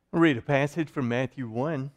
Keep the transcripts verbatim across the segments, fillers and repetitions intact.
I'll read a passage from Matthew one.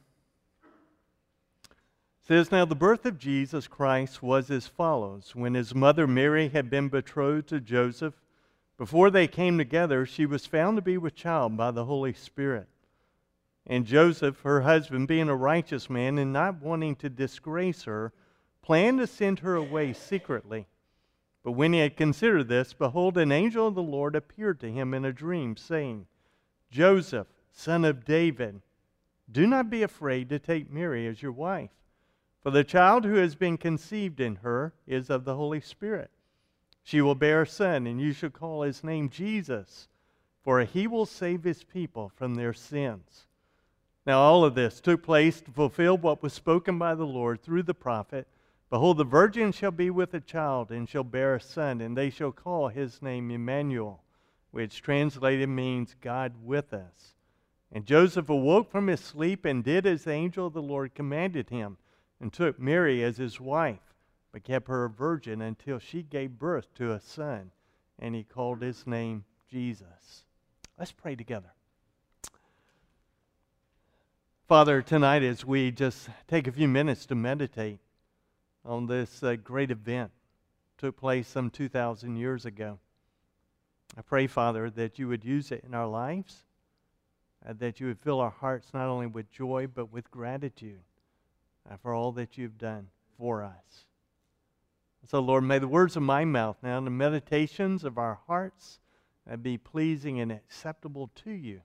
It says, "Now the birth of Jesus Christ was as follows. When his mother Mary had been betrothed to Joseph, before they came together, she was found to be with child by the Holy Spirit. And Joseph, her husband, being a righteous man and not wanting to disgrace her, planned to send her away secretly. But when he had considered this, behold, an angel of the Lord appeared to him in a dream, saying, 'Joseph, son of David, do not be afraid to take Mary as your wife, for the child who has been conceived in her is of the Holy Spirit. She will bear a son, and you shall call his name Jesus, for he will save his people from their sins.' Now all of this took place to fulfill what was spoken by the Lord through the prophet. 'Behold, the virgin shall be with a child, and shall bear a son, and they shall call his name Emmanuel,' which translated means God with us. And Joseph awoke from his sleep and did as the angel of the Lord commanded him, and took Mary as his wife, but kept her a virgin until she gave birth to a son, and he called his name Jesus." Let's pray together. Father, tonight as we just take a few minutes to meditate on this uh, great event that took place some two thousand years ago, I pray, Father, that you would use it in our lives, uh, that you would fill our hearts not only with joy but with gratitude uh, for all that you've done for us. So, Lord, may the words of my mouth now and the meditations of our hearts uh, be pleasing and acceptable to you.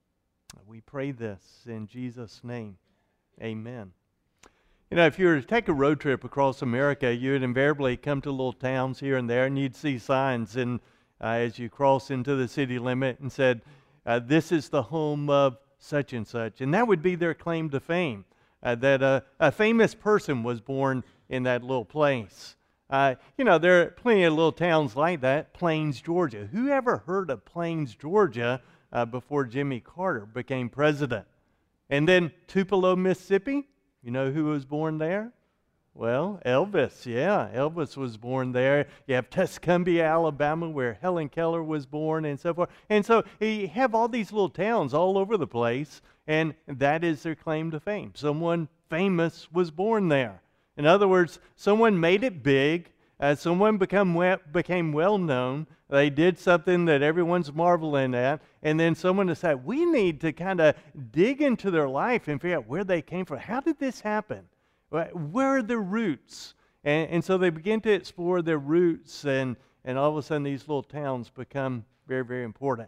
We pray this in Jesus' name. Amen. You know, if you were to take a road trip across America, you would invariably come to little towns here and there, and you'd see signs and uh, as you cross into the city limit and said, uh, this is the home of such and such. And that would be their claim to fame, uh, that uh, a famous person was born in that little place. Uh, you know, there are plenty of little towns like that. Plains, Georgia. Who ever heard of Plains, Georgia uh, before Jimmy Carter became president? And then Tupelo, Mississippi. You know who was born there? Well, Elvis. Yeah, Elvis was born there. You have Tuscumbia, Alabama, where Helen Keller was born, and so forth. And so you have all these little towns all over the place, and that is their claim to fame. Someone famous was born there. In other words, someone made it big. Uh, someone become we- became well known. They did something that everyone's marveling at, and then someone decided, we need to kind of dig into their life and figure out where they came from. How did this happen? Where are their roots? And, and so they begin to explore their roots, and, and all of a sudden these little towns become very, very important.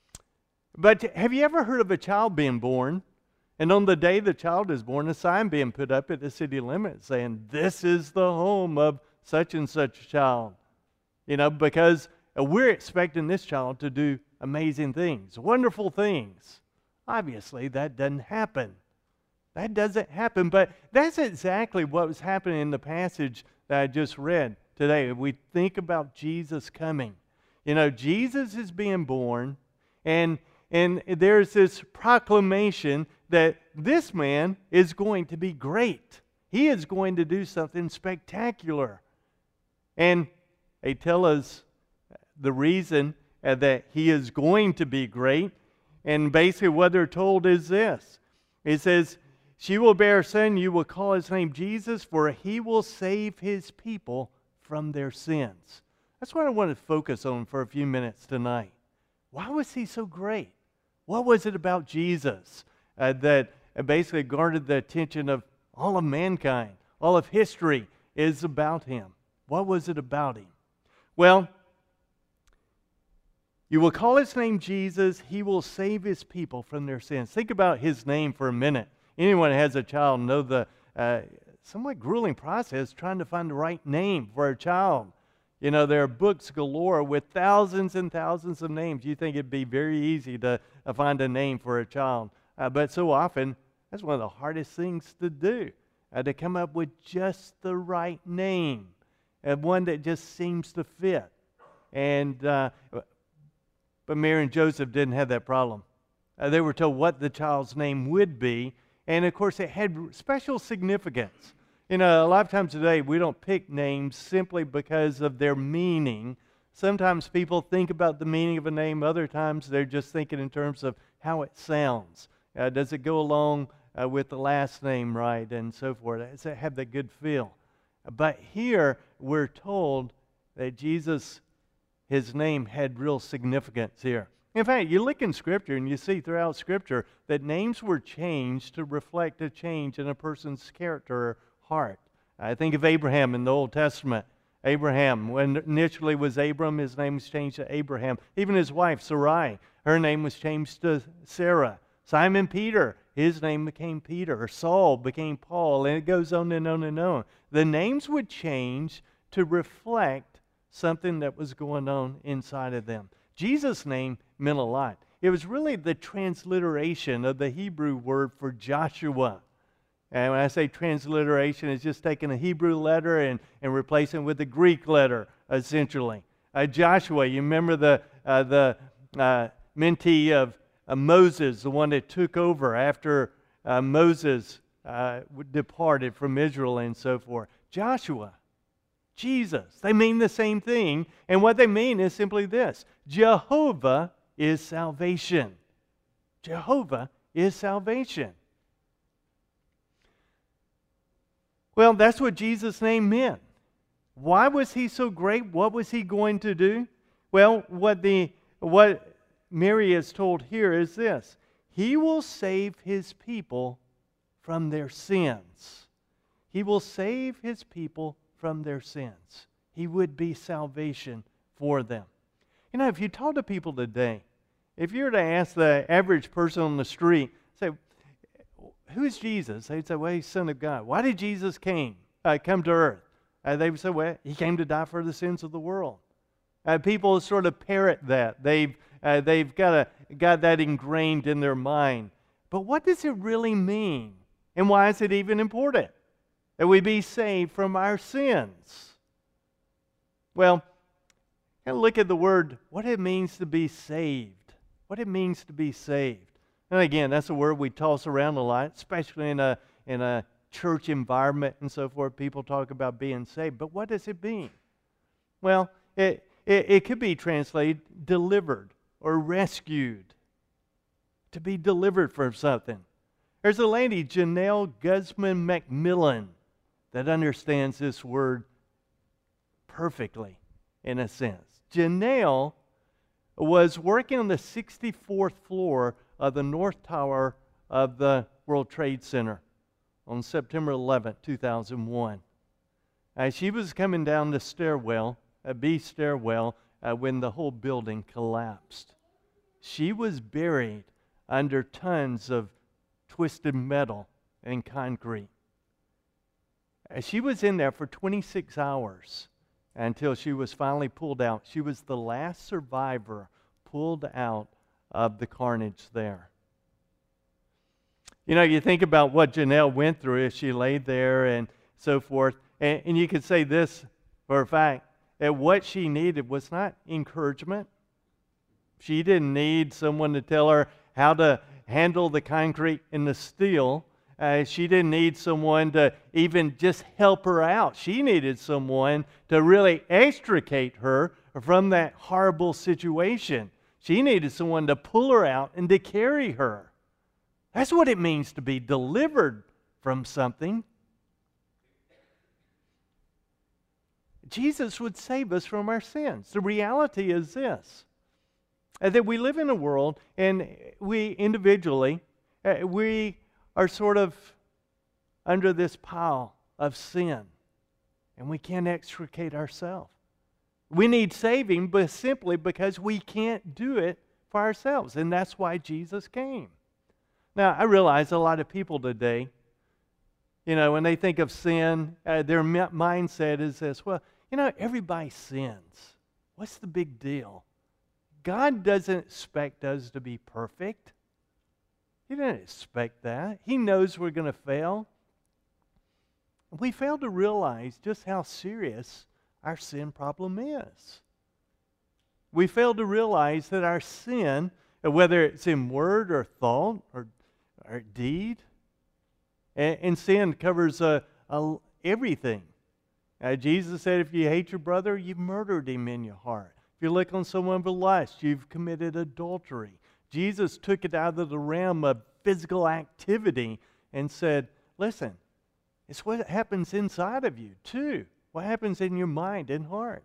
But have you ever heard of a child being born, and on the day the child is born, a sign being put up at the city limit saying, this is the home of such and such child? You know, because we're expecting this child to do amazing things, wonderful things. Obviously, that doesn't happen. That doesn't happen, but that's exactly what was happening in the passage that I just read today. We think about Jesus coming. You know, Jesus is being born, and, and there's this proclamation that this man is going to be great. He is going to do something spectacular. And they tell us the reason uh, that he is going to be great. And basically what they're told is this. It says, she will bear a son, you will call his name Jesus, for he will save his people from their sins. That's what I want to focus on for a few minutes tonight. Why was he so great? What was it about Jesus uh, that basically garnered the attention of all of mankind? All of history is about him. What was it about him? Well, you will call his name Jesus. He will save his people from their sins. Think about his name for a minute. Anyone who has a child know the uh, somewhat grueling process trying to find the right name for a child. You know, there are books galore with thousands and thousands of names. You think it'd be very easy to uh, find a name for a child. Uh, but so often, that's one of the hardest things to do, uh, to come up with just the right name, and one that just seems to fit. And uh, but Mary and Joseph didn't have that problem. Uh, they were told what the child's name would be, and of course it had special significance. You know, a lot of times today we don't pick names simply because of their meaning. Sometimes people think about the meaning of a name. Other times they're just thinking in terms of how it sounds. Uh, does it go along uh, with the last name right and so forth? Does it have that good feel? But here we're told that Jesus, his name had real significance here. In fact, you look in Scripture and you see throughout Scripture that names were changed to reflect a change in a person's character or heart. I think of Abraham in the Old Testament. Abraham, when initially was Abram, his name was changed to Abraham. Even his wife, Sarai, her name was changed to Sarah. Simon Peter, his name became Peter. Saul became Paul, and it goes on and on and on. The names would change to reflect something that was going on inside of them. Jesus' name meant a lot. It was really the transliteration of the Hebrew word for Joshua. And when I say transliteration, it's just taking a Hebrew letter and, and replacing it with a Greek letter, essentially. Uh, Joshua, you remember the, uh, the uh, mentee of uh, Moses, the one that took over after uh, Moses uh, departed from Israel and so forth. Joshua, Jesus, they mean the same thing. And what they mean is simply this: Jehovah is salvation. Jehovah is salvation. Well, that's what Jesus' name meant. Why was he so great? What was he going to do? Well, what the what Mary is told here is this: he will save his people from their sins. He will save his people from their sins. He would be salvation for them. You know, if you talk to people today, if you were to ask the average person on the street, say, who's Jesus? They'd say, well, he's Son of God. Why did Jesus came, uh, come to earth? Uh, they would say, well, he came to die for the sins of the world. Uh, people sort of parrot that. They've, uh, they've got, a, got that ingrained in their mind. But what does it really mean? And why is it even important that we be saved from our sins? Well, kind of look at the word, what it means to be saved. What it means to be saved. And again, that's a word we toss around a lot, especially in a, in a church environment and so forth. People talk about being saved. But what does it mean? Well, it, it, it could be translated delivered or rescued. To be delivered from something. There's a lady, Janelle Guzman McMillan, that understands this word perfectly, in a sense. Janelle was working on the sixty-fourth floor of the North Tower of the World Trade Center on September eleventh, two thousand one. Uh, she was coming down the stairwell, a B stairwell, uh, when the whole building collapsed. She was buried under tons of twisted metal and concrete. Uh, she was in there for twenty-six hours until she was finally pulled out. She was the last survivor pulled out of the carnage there. You know, you think about what Janelle went through as she laid there and so forth, and, and you could say this for a fact, that what she needed was not encouragement. She didn't need someone to tell her how to handle the concrete and the steel. Uh, she didn't need someone to even just help her out. She needed someone to really extricate her from that horrible situation. She needed someone to pull her out and to carry her. That's what it means to be delivered from something. Jesus would save us from our sins. The reality is this, uh, that we live in a world, and we individually, uh, we are sort of under this pile of sin, and we can't extricate ourselves. We need saving, but simply because we can't do it for ourselves, and that's why Jesus came. Now, I realize a lot of people today, you know, when they think of sin, uh, their mindset is this: well, you know, everybody sins. What's the big deal? God doesn't expect us to be perfect. He didn't expect that. He knows we're going to fail. We fail to realize just how serious our sin problem is. We fail to realize that our sin, whether it's in word or thought or, or deed, and, and sin covers uh, uh, everything. Uh, Jesus said, if you hate your brother, you've murdered him in your heart. If you look on someone with lust, you've committed adultery. Jesus took it out of the realm of physical activity and said, listen, it's what happens inside of you too. What happens in your mind and heart.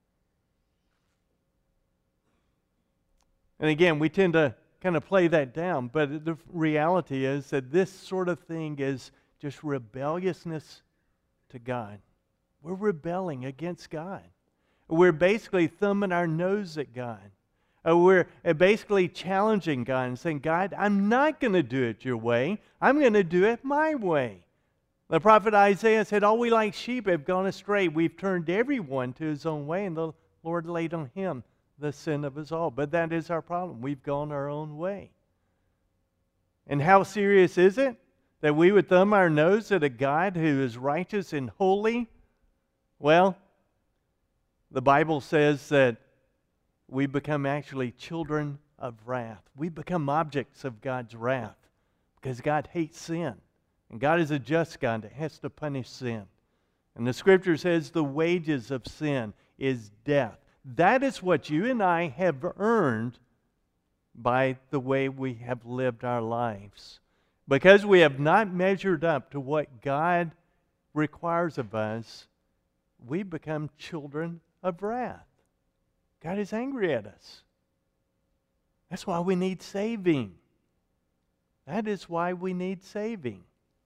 And again, we tend to kind of play that down, but the reality is that this sort of thing is just rebelliousness to God. We're rebelling against God. We're basically thumbing our nose at God. Uh, we're uh, basically challenging God and saying, God, I'm not going to do it your way. I'm going to do it my way. The prophet Isaiah said, all we like sheep have gone astray. We've turned everyone to his own way, and the Lord laid on him the sin of us all. But that is our problem. We've gone our own way. And how serious is it that we would thumb our nose at a God who is righteous and holy? Well, the Bible says that we become actually children of wrath. We become objects of God's wrath because God hates sin. And God is a just God that has to punish sin. And the Scripture says the wages of sin is death. That is what you and I have earned by the way we have lived our lives. Because we have not measured up to what God requires of us, we become children of wrath. God is angry at us. That's why we need saving. That is why we need saving.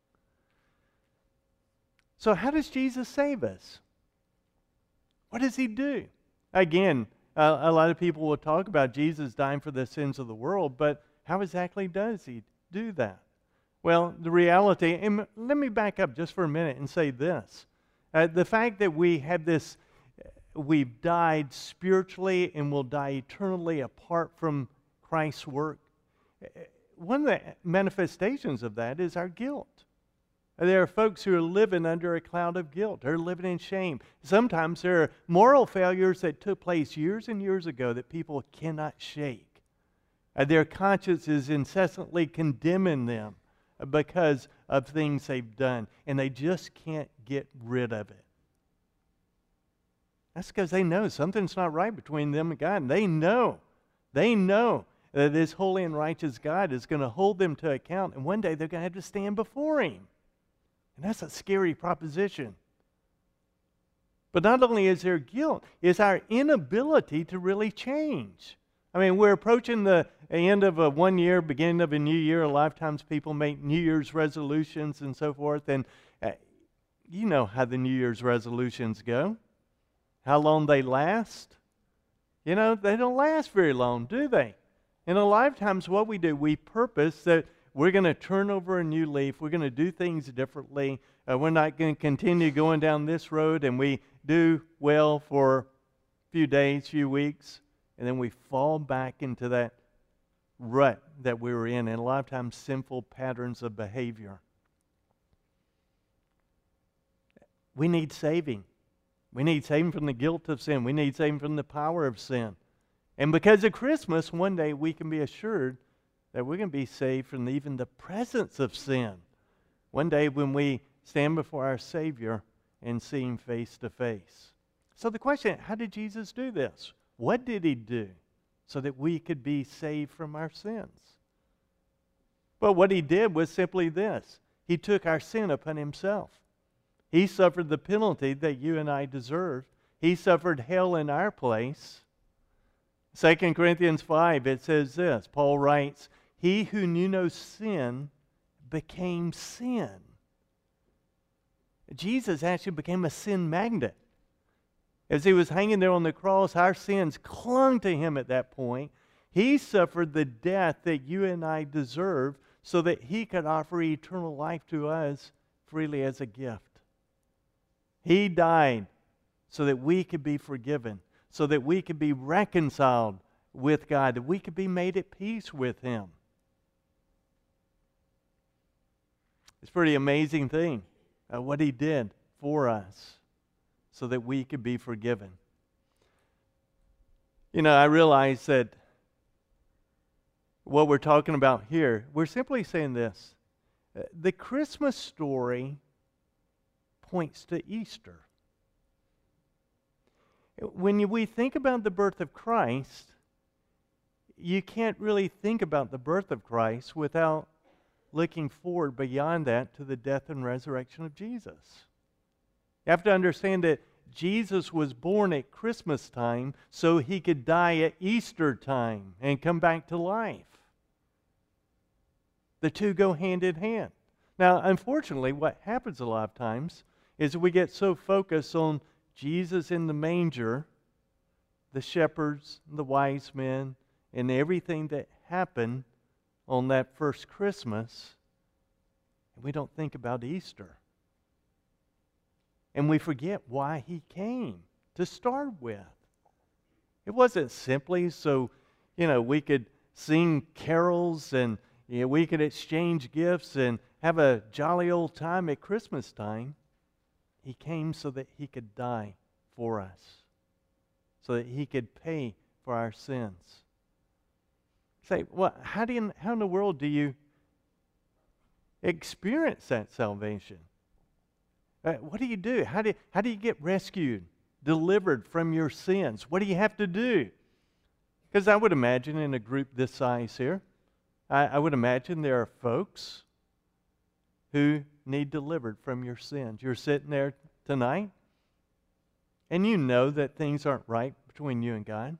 So how does Jesus save us? What does He do? Again, uh, a lot of people will talk about Jesus dying for the sins of the world, but how exactly does He do that? Well, the reality, and let me back up just for a minute and say this. Uh, the fact that we have this, we've died spiritually and will die eternally apart from Christ's work, one of the manifestations of that is our guilt. There are folks who are living under a cloud of guilt. They're living in shame. Sometimes there are moral failures that took place years and years ago that people cannot shake. Uh, their conscience is incessantly condemning them because of things they've done, and they just can't get rid of it. That's because they know something's not right between them and God, and they know. They know that this holy and righteous God is going to hold them to account, and one day they're going to have to stand before Him. And that's a scary proposition. But not only is there guilt, it's our inability to really change. I mean, we're approaching the end of a one year, beginning of a new year. A lot of times people make New Year's resolutions and so forth. And uh, you know how the New Year's resolutions go. How long they last. You know, they don't last very long, do they? And a lot of times what we do, we purpose that we're going to turn over a new leaf. We're going to do things differently. Uh, we're not going to continue going down this road, and we do well for a few days, few weeks, and then we fall back into that rut that we were in, and a lot of times sinful patterns of behavior. We need saving. We need saving from the guilt of sin. We need saving from the power of sin. And because of Christmas, one day we can be assured that we're going to be saved from even the presence of sin. One day when we stand before our Savior and see Him face to face. So the question, how did Jesus do this? What did He do so that we could be saved from our sins? But what He did was simply this. He took our sin upon Himself. He suffered the penalty that you and I deserved. He suffered hell in our place. Second Corinthians five, it says this. Paul writes, He who knew no sin became sin. Jesus actually became a sin magnet. As He was hanging there on the cross, our sins clung to Him at that point. He suffered the death that you and I deserve so that He could offer eternal life to us freely as a gift. He died so that we could be forgiven, so that we could be reconciled with God, that we could be made at peace with Him. It's a pretty amazing thing, uh, what He did for us so that we could be forgiven. You know, I realize that what we're talking about here, we're simply saying this. Uh, the Christmas story points to Easter. When you, we think about the birth of Christ, you can't really think about the birth of Christ without looking forward beyond that to the death and resurrection of Jesus. You have to understand that Jesus was born at Christmas time so he could die at Easter time and come back to life. The two go hand in hand. Now, unfortunately, what happens a lot of times is we get so focused on Jesus in the manger, the shepherds, the wise men, and everything that happened on that first Christmas, and we don't think about Easter. And we forget why he came to start with. It wasn't simply so, you know, we could sing carols and you know, we could exchange gifts and have a jolly old time at Christmas time. He came so that he could die for us, so that he could pay for our sins. Say, well, how do you, how in the world do you experience that salvation? Uh, what do you do? How do how do you get rescued, delivered from your sins? What do you have to do? Because I would imagine in a group this size here, I, I would imagine there are folks who need delivered from your sins. You're sitting there tonight, and you know that things aren't right between you and God.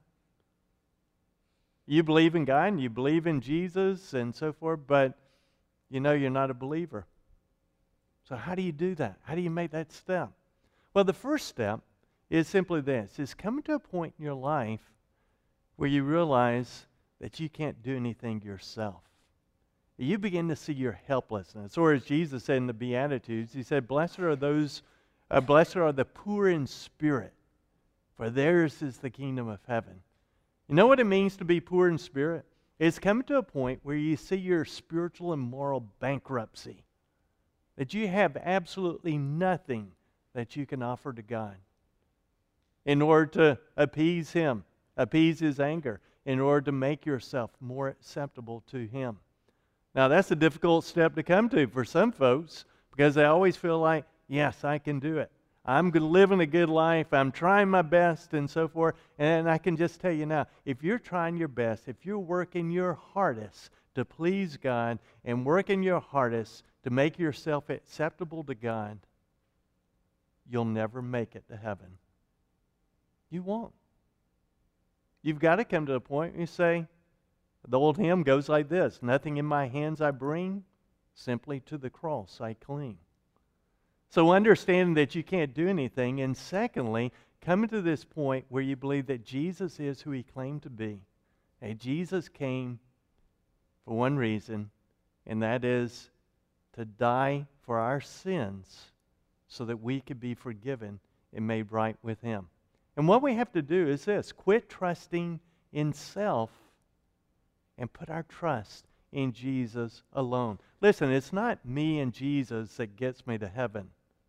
You believe in God, and you believe in Jesus, and so forth, but you know you're not a believer. So how do you do that? How do you make that step? Well, the first step is simply this, is coming to a point in your life where you realize that you can't do anything yourself. You begin to see your helplessness. Or as Jesus said in the Beatitudes, he said, Blessed are those, uh, blessed are the poor in spirit, for theirs is the kingdom of heaven. You know what it means to be poor in spirit? It's coming to a point where you see your spiritual and moral bankruptcy. That you have absolutely nothing that you can offer to God in order to appease Him, appease His anger, in order to make yourself more acceptable to Him. Now, that's a difficult step to come to for some folks because they always feel like, yes, I can do it. I'm living a good life. I'm trying my best and so forth. And I can just tell you now, if you're trying your best, if you're working your hardest to please God and working your hardest to make yourself acceptable to God, you'll never make it to heaven. You won't. You've got to come to the point where you say, the old hymn goes like this, nothing in my hands I bring, simply to the cross I cling. So understanding that you can't do anything, and secondly, coming to this point where you believe that Jesus is who He claimed to be. And Jesus came for one reason, and that is to die for our sins so that we could be forgiven and made right with Him. And what we have to do is this, quit trusting in self and put our trust in Jesus alone. Listen, it's not me and Jesus that gets me to heaven.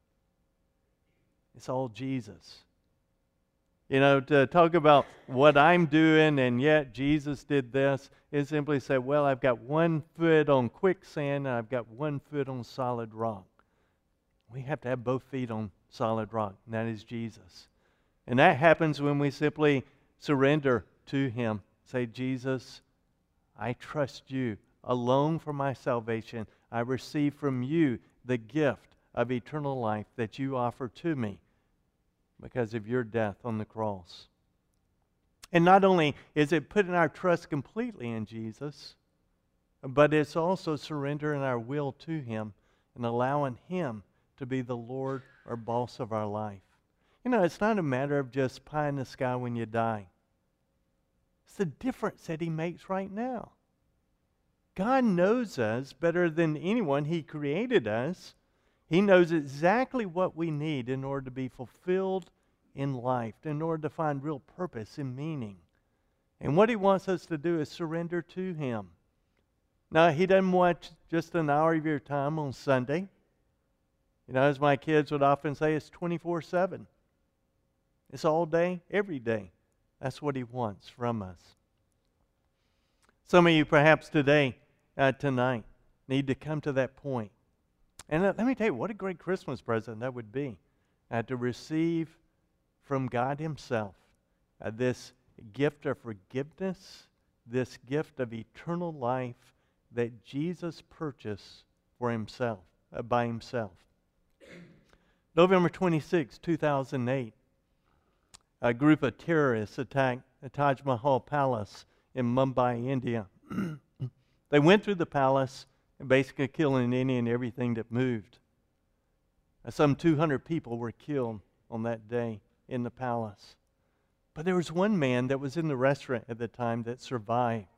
It's all Jesus. You know, to talk about what I'm doing and yet Jesus did this is simply say, well, I've got one foot on quicksand and I've got one foot on solid rock. We have to have both feet on solid rock, and that is Jesus. And that happens when we simply surrender to Him. Say, Jesus, I trust You alone for my salvation. I receive from You the gift of eternal life that You offer to me because of Your death on the cross. And not only is it putting our trust completely in Jesus, but it's also surrendering our will to Him and allowing Him to be the Lord or boss of our life. You know, it's not a matter of just pie in the sky when you die. It's the difference that He makes right now. God knows us better than anyone. He created us. He knows exactly what we need in order to be fulfilled in life, in order to find real purpose and meaning. And what He wants us to do is surrender to Him. Now, He doesn't want just an hour of your time on Sunday. You know, as my kids would often say, it's twenty-four seven. It's all day, every day. That's what He wants from us. Some of you perhaps today, uh, tonight, need to come to that point. And uh, let me tell you, what a great Christmas present that would be. Uh, to receive from God Himself uh, this gift of forgiveness, this gift of eternal life, that Jesus purchased for himself, uh, by himself. November twenty-sixth, two thousand eight, a group of terrorists attacked the Taj Mahal Palace in Mumbai, India. They went through the palace and basically killing any and everything that moved. Some two hundred people were killed on that day in the palace. But there was one man that was in the restaurant at the time that survived.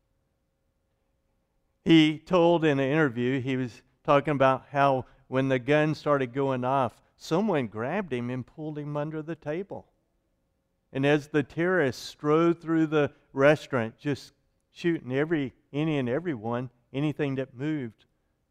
He told in an interview, he was talking about how when the gun started going off, someone grabbed him and pulled him under the table. And as the terrorists strode through the restaurant, just shooting every any and everyone, anything that moved,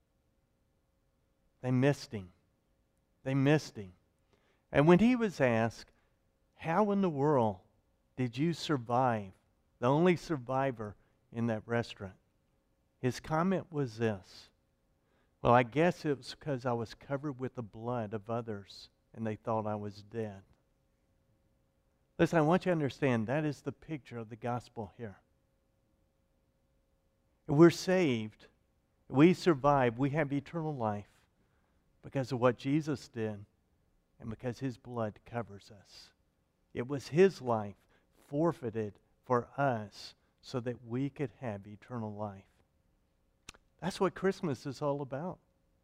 they missed him. They missed him. And when he was asked, how in the world did you survive, the only survivor in that restaurant, his comment was this: well, I guess it was because I was covered with the blood of others and they thought I was dead. Listen, I want you to understand that is the picture of the gospel here. We're saved, we survive, we have eternal life because of what Jesus did and because his blood covers us. It was his life forfeited for us so that we could have eternal life. That's what Christmas is all about.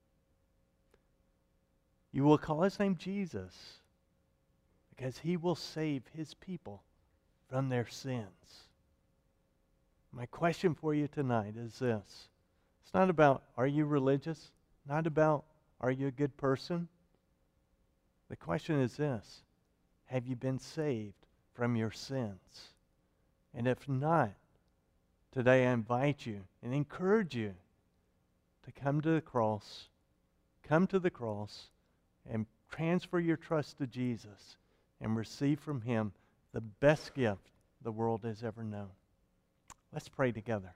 You will call his name Jesus because he will save his people from their sins. My question for you tonight is this. It's not about, are you religious? Not about, are you a good person? The question is this: have you been saved from your sins? And if not, today I invite you and encourage you to come to the cross, come to the cross and transfer your trust to Jesus and receive from him the best gift the world has ever known. Let's pray together.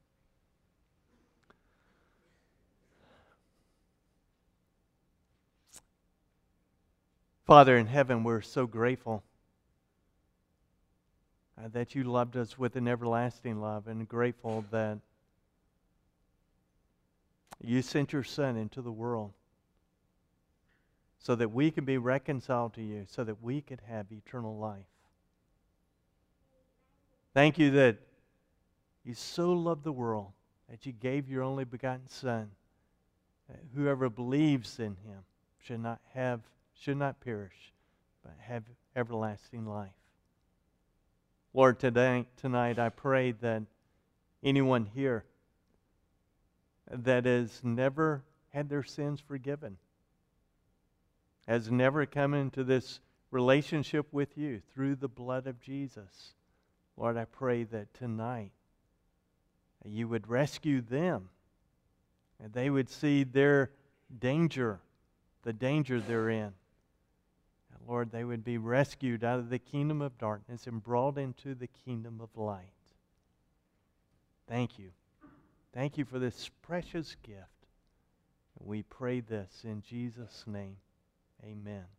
Father in heaven, we're so grateful uh, that you loved us with an everlasting love, and grateful that you sent your Son into the world so that we could be reconciled to you, so that we could have eternal life. Thank you that you so loved the world that you gave your only begotten Son, that whoever believes in him should not have, should not perish, but have everlasting life. Lord, today, tonight I pray that anyone here that has never had their sins forgiven, has never come into this relationship with you through the blood of Jesus, Lord, I pray that tonight you would rescue them, and they would see their danger, the danger they're in. And Lord, they would be rescued out of the kingdom of darkness and brought into the kingdom of light. Thank you. Thank you for this precious gift. We pray this in Jesus' name. Amen.